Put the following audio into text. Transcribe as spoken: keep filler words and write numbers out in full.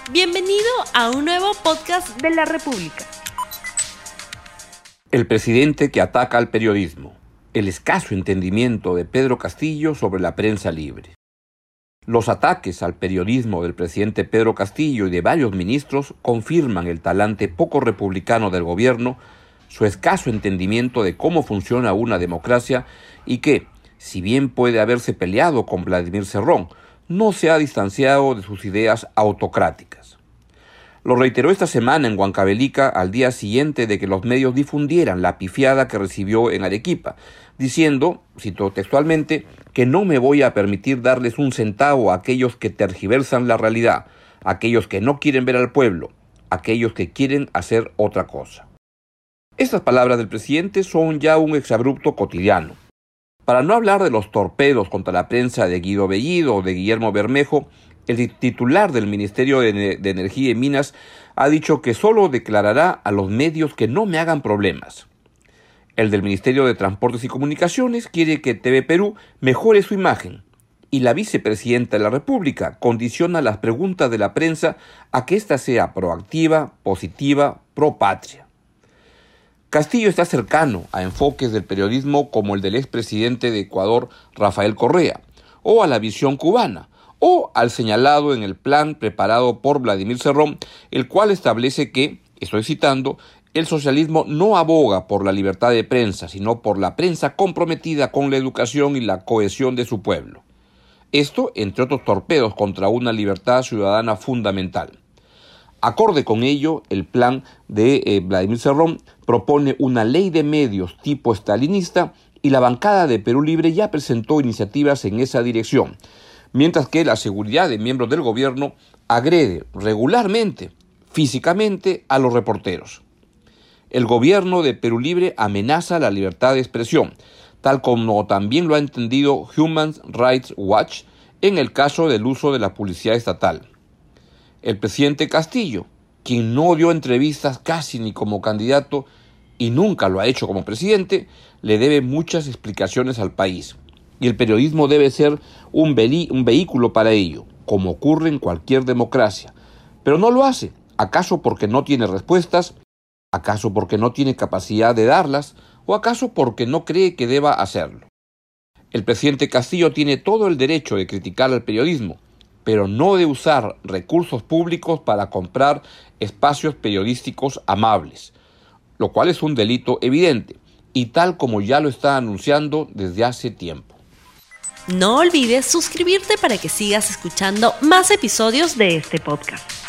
Bienvenido a un nuevo podcast de la República. El presidente que ataca al periodismo. El escaso entendimiento de Pedro Castillo sobre la prensa libre. Los ataques al periodismo del presidente Pedro Castillo y de varios ministros confirman el talante poco republicano del gobierno, su escaso entendimiento de cómo funciona una democracia y que, si bien puede haberse peleado con Vladimir Cerrón, no se ha distanciado de sus ideas autocráticas. Lo reiteró esta semana en Huancavelica al día siguiente de que los medios difundieran la pifiada que recibió en Arequipa, diciendo, cito textualmente, que no me voy a permitir darles un centavo a aquellos que tergiversan la realidad, a aquellos que no quieren ver al pueblo, a aquellos que quieren hacer otra cosa. Estas palabras del presidente son ya un exabrupto cotidiano. Para no hablar de los torpedos contra la prensa de Guido Bellido o de Guillermo Bermejo, el titular del Ministerio de, de Energía y Minas ha dicho que solo declarará a los medios que no me hagan problemas. El del Ministerio de Transportes y Comunicaciones quiere que T V Perú mejore su imagen. Y la vicepresidenta de la República condiciona las preguntas de la prensa a que ésta sea proactiva, positiva, pro patria. Castillo está cercano a enfoques del periodismo como el del expresidente de Ecuador, Rafael Correa, o a la visión cubana, o al señalado en el plan preparado por Vladimir Cerrón, el cual establece que, estoy citando, el socialismo no aboga por la libertad de prensa, sino por la prensa comprometida con la educación y la cohesión de su pueblo. Esto, entre otros torpedos contra una libertad ciudadana fundamental. Acorde con ello, el plan de eh, Vladimir Cerrón propone una ley de medios tipo estalinista y la bancada de Perú Libre ya presentó iniciativas en esa dirección, mientras que la seguridad de miembros del gobierno agrede regularmente, físicamente, a los reporteros. El gobierno de Perú Libre amenaza la libertad de expresión, tal como también lo ha entendido Human Rights Watch en el caso del uso de la publicidad estatal. El presidente Castillo, quien no dio entrevistas casi ni como candidato y nunca lo ha hecho como presidente, le debe muchas explicaciones al país. Y el periodismo debe ser un, ve- un vehículo para ello, como ocurre en cualquier democracia. Pero no lo hace, ¿acaso porque no tiene respuestas? ¿Acaso porque no tiene capacidad de darlas? ¿O acaso porque no cree que deba hacerlo? El presidente Castillo tiene todo el derecho de criticar al periodismo, pero no de usar recursos públicos para comprar espacios periodísticos amables, lo cual es un delito evidente, y tal como ya lo está anunciando desde hace tiempo. No olvides suscribirte para que sigas escuchando más episodios de este podcast.